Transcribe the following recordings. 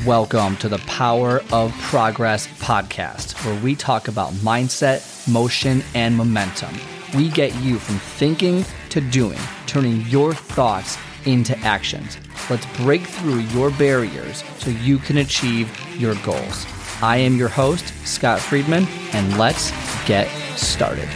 welcome to the Power of Progress podcast, where we talk about mindset, motion, and momentum. We get you from thinking to doing, turning your thoughts into actions. Let's break through your barriers so you can achieve your goals. I am your host, Scott Friedman, and let's get started.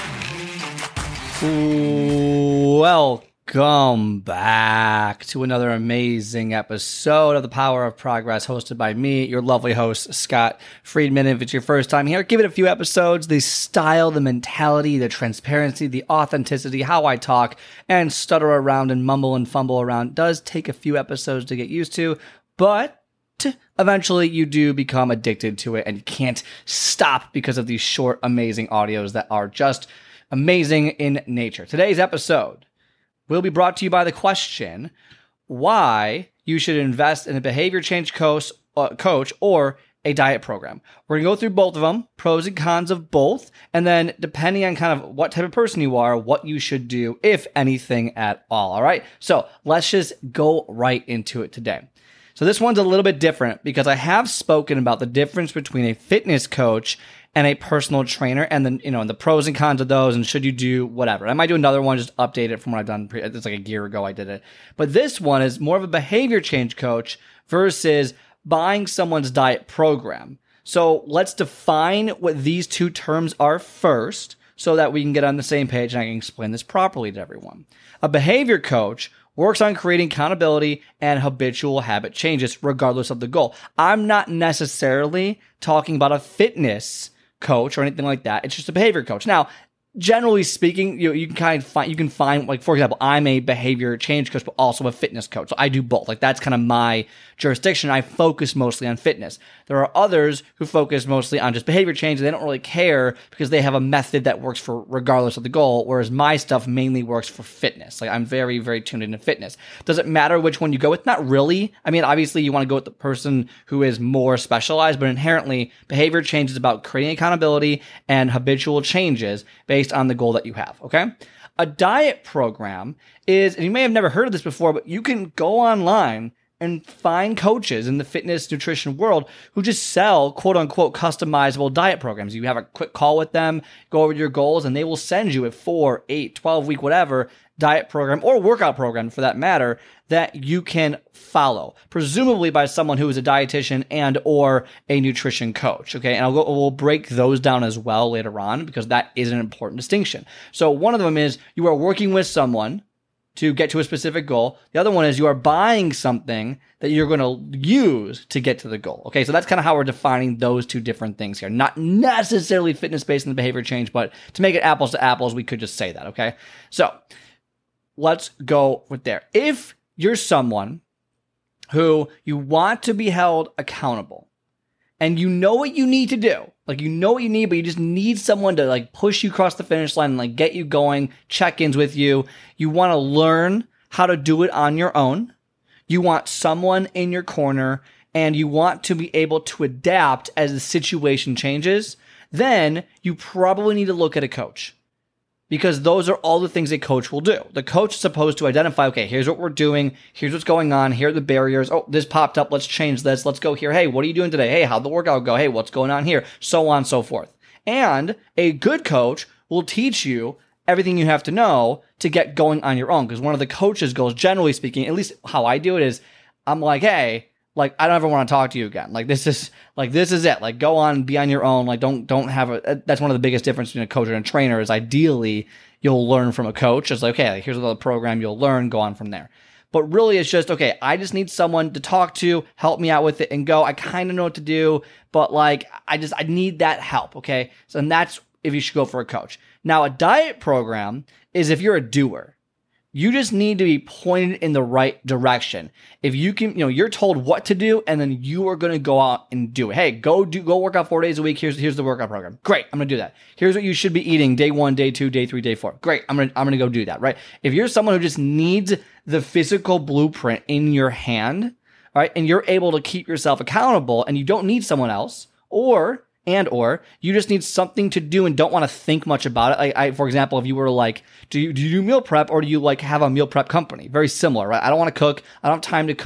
Welcome back to another amazing episode of the Power of Progress, hosted by me, your lovely host, Scott Friedman. If it's your first time here, give it a few episodes. The style, the mentality, the transparency, the authenticity, how I talk and stutter around and mumble and fumble around does take a few episodes to get used to, but eventually you do become addicted to it and you can't stop because of these short, amazing audios that are just amazing in nature. Today's episode will be brought to you by the question, why you should invest in a behavior change coach or a diet program. We're going to go through both of them, pros and cons of both, and then depending on kind of what type of person you are, what you should do, if anything at all. All right. So let's just go right into it today. So this one's a little bit different because I have spoken about the difference between a fitness coach and a personal trainer, and then, and the pros and cons of those, and should you do whatever. I might do another one, just update it from what I've done. It's like a year ago I did it. But this one is more of a behavior change coach versus buying someone's diet program. So let's define what these two terms are first so that we can get on the same page and I can explain this properly to everyone. A behavior coach works on creating accountability and habitual habit changes regardless of the goal. I'm not necessarily talking about a fitness coach or anything like that. It's just a behavior coach. Now, generally speaking, you can find, like, for example, I'm a behavior change coach, but also a fitness coach. So I do both. Like, that's kind of my jurisdiction. I focus mostly on fitness. There are others who focus mostly on just behavior change. They don't really care because they have a method that works for regardless of the goal, whereas my stuff mainly works for fitness. Like, I'm very, very tuned into fitness. Does it matter which one you go with? Not really. I mean, obviously you want to go with the person who is more specialized, but inherently behavior change is about creating accountability and habitual changes based on the goal that you have, okay? A diet program is, and you may have never heard of this before, but you can go online and find coaches in the fitness nutrition world who just sell quote unquote customizable diet programs. You have a quick call with them, go over your goals, and they will send you a 4, 8, 12-week, whatever diet program or workout program for that matter that you can follow, presumably by someone who is a dietitian and or a nutrition coach. Okay. And we'll break those down as well later on because that is an important distinction. So one of them is you are working with someone to get to a specific goal. The other one is you are buying something that you're going to use to get to the goal. Okay, so that's kind of how we're defining those two different things here. Not necessarily fitness-based in the behavior change, but to make it apples to apples, we could just say that, okay? So let's go with there. If you're someone who you want to be held accountable and you know what you need to do, like you know what you need, but you just need someone to like push you across the finish line and like get you going, check-ins with you. You want to learn how to do it on your own. You want someone in your corner and you want to be able to adapt as the situation changes. Then you probably need to look at a coach because those are all the things a coach will do. The coach is supposed to identify, okay, here's what we're doing. Here's what's going on. Here are the barriers. Oh, this popped up. Let's change this. Let's go here. Hey, what are you doing today? Hey, how'd the workout go? Hey, what's going on here? So on and so forth. And a good coach will teach you everything you have to know to get going on your own. Because one of the coach's goals, generally speaking, at least how I do it is, I'm like, hey, like, I don't ever want to talk to you again. This is it. Like, go on, be on your own. Like, don't have that's one of the biggest differences between a coach and a trainer is ideally you'll learn from a coach. It's like, okay, like, here's another program you'll learn, go on from there. But really it's just, okay, I just need someone to talk to, help me out with it and go. I kind of know what to do, but like, I need that help. Okay. So, and that's if you should go for a coach. Now, a diet program is if you're a doer. You just need to be pointed in the right direction. If you can, you're told what to do and then you are going to go out and do it. Hey, go work out 4 days a week. Here's the workout program. Great. I'm going to do that. Here's what you should be eating day 1, day 2, day 3, day 4. Great. I'm going to go do that. Right. If you're someone who just needs the physical blueprint in your hand, all right, and you're able to keep yourself accountable and you don't need someone else or you just need something to do and don't want to think much about it. Like, for example, if you were like, do you do meal prep or do you like have a meal prep company? Very similar, right? I don't want to cook. I don't have time to cook.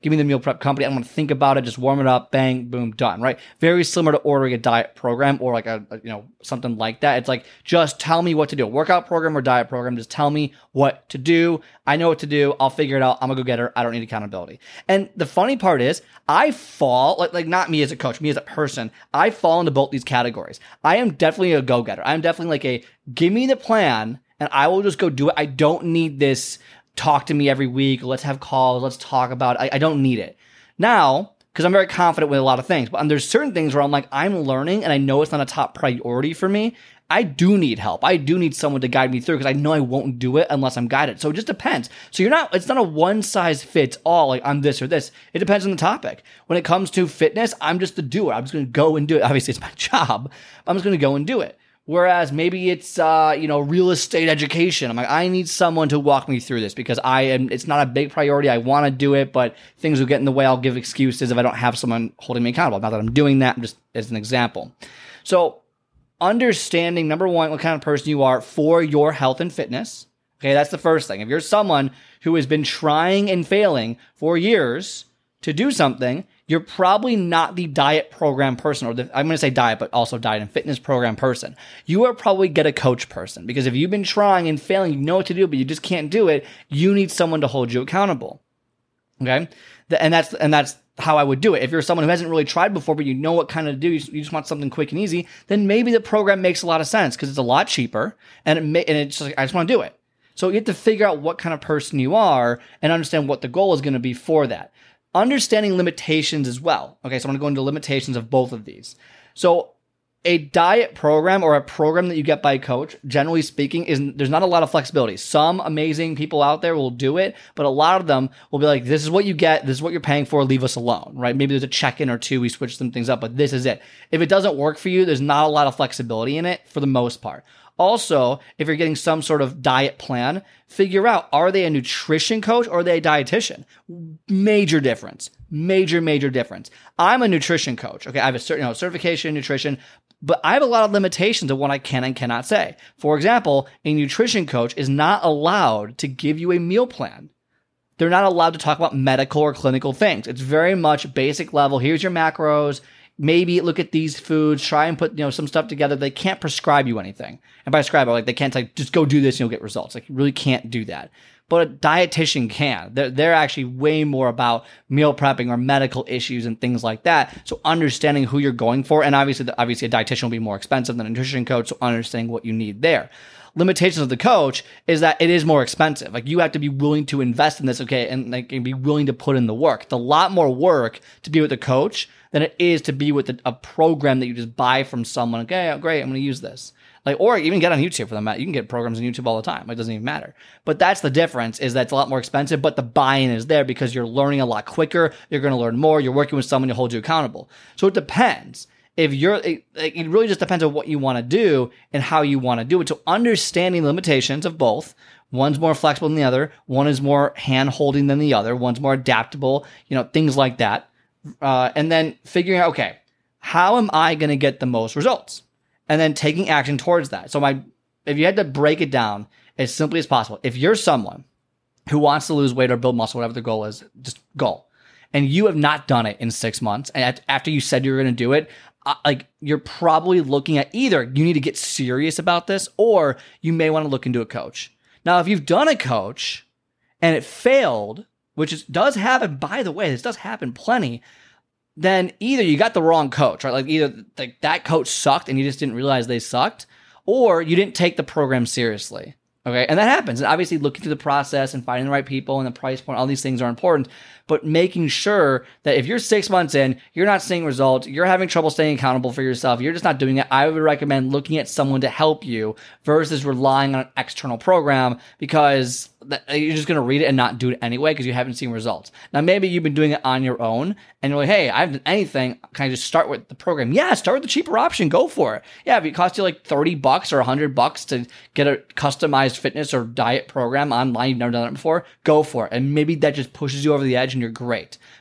give me the meal prep company. I don't want to think about it. Just warm it up, bang, boom, done, right? Very similar to ordering a diet program or like something like that. It's like, just tell me what to do. Workout program or diet program, just tell me what to do. I know what to do. I'll figure it out. I'm a go-getter. I don't need accountability. And the funny part is I fall, like not me as a coach, me as a person, I fall into both these categories. I am definitely a go-getter. I'm definitely like give me the plan and I will just go do it. I don't need this talk to me every week. Let's have calls. Let's talk about it. I don't need it. Now, because I'm very confident with a lot of things, but there's certain things where I'm like, I'm learning and I know it's not a top priority for me. I do need help. I do need someone to guide me through because I know I won't do it unless I'm guided. So it just depends. So it's not a one size fits all, like I'm this or this. It depends on the topic. When it comes to fitness, I'm just the doer. I'm just going to go and do it. Obviously, it's my job. I'm just going to go and do it. Whereas maybe it's, real estate education. I'm like, I need someone to walk me through this because it's not a big priority. I want to do it, but things will get in the way. I'll give excuses if I don't have someone holding me accountable. Not that I'm doing that, just as an example. So understanding, number one, what kind of person you are for your health and fitness. Okay, that's the first thing. If you're someone who has been trying and failing for years to do something, you're probably not the diet program person, I'm going to say diet, but also diet and fitness program person. You are probably get a coach person because if you've been trying and failing, you know what to do, but you just can't do it. You need someone to hold you accountable. Okay. And that's how I would do it. If you're someone who hasn't really tried before, but you know what kind of do, you just want something quick and easy, then maybe the program makes a lot of sense because it's a lot cheaper and it's just like, I just want to do it. So you have to figure out what kind of person you are and understand what the goal is going to be for that. Understanding limitations as well. Okay, so I'm going to go into limitations of both of these. So a diet program or a program that you get by a coach, generally speaking, there's not a lot of flexibility. Some amazing people out there will do it, but a lot of them will be like, this is what you get, this is what you're paying for, leave us alone, right? Maybe there's a check-in or two, we switch some things up, but this is it. If it doesn't work for you, there's not a lot of flexibility in it for the most part. Also, if you're getting some sort of diet plan, figure out, are they a nutrition coach or are they a dietitian? Major difference. Major difference. I'm a nutrition coach. Okay, I have a certain certification in nutrition, but I have a lot of limitations of what I can and cannot say. For example, a nutrition coach is not allowed to give you a meal plan. They're not allowed to talk about medical or clinical things. It's very much basic level. Here's your macros. Maybe look at these foods, try and put, some stuff together. They can't prescribe you anything. And by prescribe, they can't say, just go do this and you'll get results. Like, you really can't do that. But a dietitian can. They're actually way more about meal prepping or medical issues and things like that. So understanding who you're going for, and obviously a dietitian will be more expensive than a nutrition coach, so understanding what you need there. Limitations of the coach is that it is more expensive. Like, you have to be willing to invest in this, okay, and be willing to put in the work. It's a lot more work to be with a coach than it is to be with a program that you just buy from someone. Okay, great, I'm going to use this. Or even get on YouTube for them. You can get programs on YouTube all the time. It doesn't even matter. But that's the difference, is that it's a lot more expensive, but the buy-in is there because you're learning a lot quicker. You're going to learn more. You're working with someone to hold you accountable. So it depends. It really just depends on what you want to do and how you want to do it. So understanding the limitations of both. One's more flexible than the other. One is more hand-holding than the other. One's more adaptable, things like that. And then figuring out, okay, how am I going to get the most results? And then taking action towards that. So if you had to break it down as simply as possible, if you're someone who wants to lose weight or build muscle, whatever the goal is, just goal, and you have not done it in 6 months, and after you said you were going to do it, you're probably looking at either you need to get serious about this, or you may want to look into a coach. Now, if you've done a coach and it failed, which does happen, by the way, this does happen plenty, then either you got the wrong coach, right? Either that coach sucked and you just didn't realize they sucked, or you didn't take the program seriously. Okay. And that happens. And obviously looking through the process and finding the right people and the price point, all these things are important, but making sure that if you're 6 months in, you're not seeing results, you're having trouble staying accountable for yourself, you're just not doing it, I would recommend looking at someone to help you versus relying on an external program, because you're just going to read it and not do it anyway because you haven't seen results. Now, maybe you've been doing it on your own and you're like, hey, I haven't done anything. Can I just start with the program? Yeah, start with the cheaper option. Go for it. Yeah, if it costs you like $30 or $100 to get a customized fitness or diet program online, you've never done it before, go for it. And maybe that just pushes you over the edge and you're great.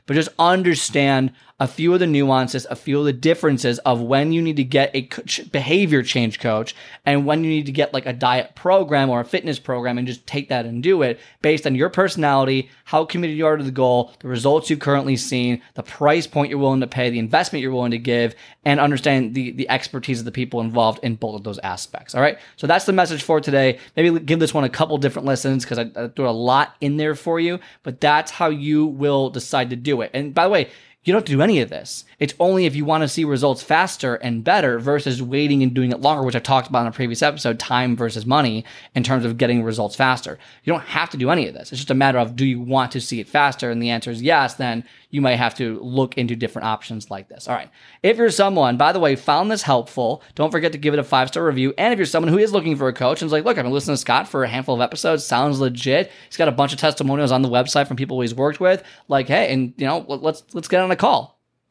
but just understand a few of the nuances, a few of the differences of when you need to get a behavior change coach and when you need to get like a diet program or a fitness program, and just take that and do it based on your personality, how committed you are to the goal, the results you've currently seen, the price point you're willing to pay, the investment you're willing to give, and understand the expertise of the people involved in both of those aspects. All right. So that's the message for today. Maybe give this one a couple different listens because I threw a lot in there for you, but that's how you will decide to do it. And by the way, you don't have to do any of this. It's only if you want to see results faster and better versus waiting and doing it longer, which I talked about in a previous episode, time versus money in terms of getting results faster. You don't have to do any of this. It's just a matter of, do you want to see it faster? And the answer is yes. Then you might have to look into different options like this. All right. If you're someone, by the way, found this helpful, don't forget to give it a 5-star review. And if you're someone who is looking for a coach and is like, look, I've been listening to Scott for a handful of episodes, sounds legit. He's got a bunch of testimonials on the website from people he's worked with. Like, hey, and let's get on a call.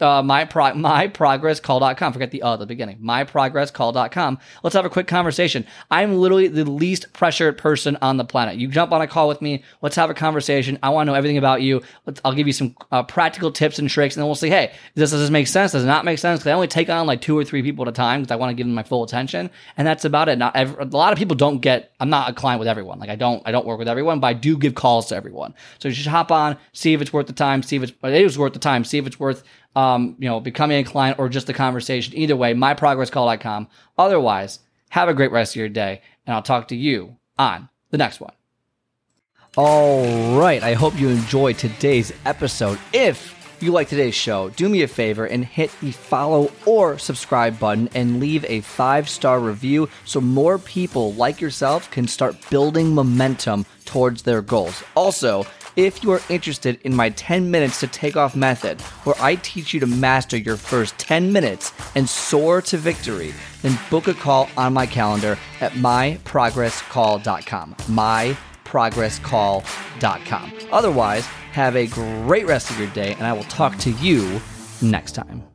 myprogresscall.com. Forget the beginning. myprogresscall.com. Let's have a quick conversation. I'm literally the least pressured person on the planet. You jump on a call with me. Let's have a conversation. I want to know everything about you. I'll give you some practical tips and tricks, and then we'll say, hey, does this make sense? Does it not make sense? Because I only take on like 2 or 3 people at a time because I want to give them my full attention, and that's about it. A lot of people don't get. I'm not a client with everyone. Like I don't work with everyone, but I do give calls to everyone. So you should hop on, see if it's worth the time, see if it is worth the time, see if it's worth becoming a client or just the conversation. Either way, myprogresscall.com. Otherwise, have a great rest of your day, and I'll talk to you on the next one. All right. I hope you enjoyed today's episode. If you like today's show, do me a favor and hit the follow or subscribe button and leave a 5-star review so more people like yourself can start building momentum towards their goals. Also, if you are interested in my 10 minutes to take off method, where I teach you to master your first 10 minutes and soar to victory, then book a call on my calendar at myprogresscall.com. myprogresscall.com. Otherwise, have a great rest of your day, and I will talk to you next time.